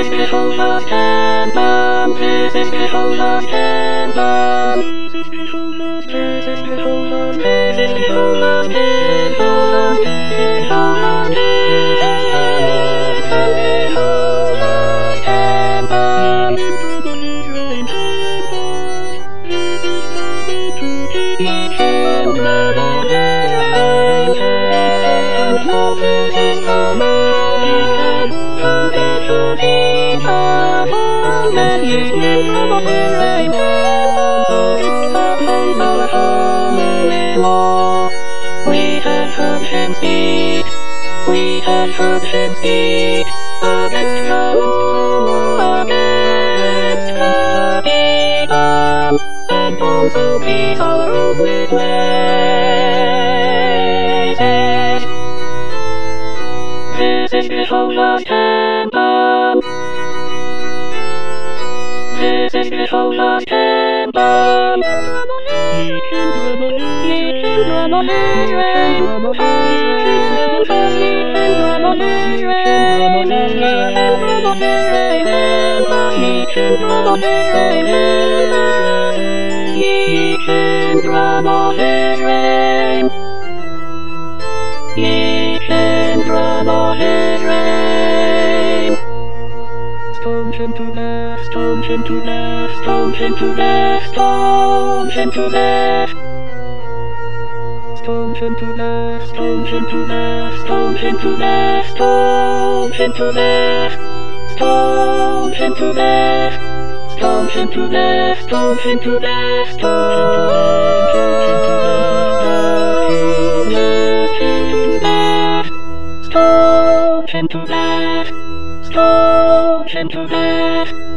is Nicholas Campbell. This is Nicholas Campbell. This is Nicholas Campbell. This is Nicholas Campbell. We had heard him speak, we had heard him speak, against the people, and also peace our own with places. This is Nicholas Campbell. This is Nicholas Campbell. Stone him to death, stone him to death, stone him to death, stone him to death. Stone him to death, stone him to death, stone him to death, stone him to death, stone him to death, stone him to death, stone him to death, stone him to death, stone him to death.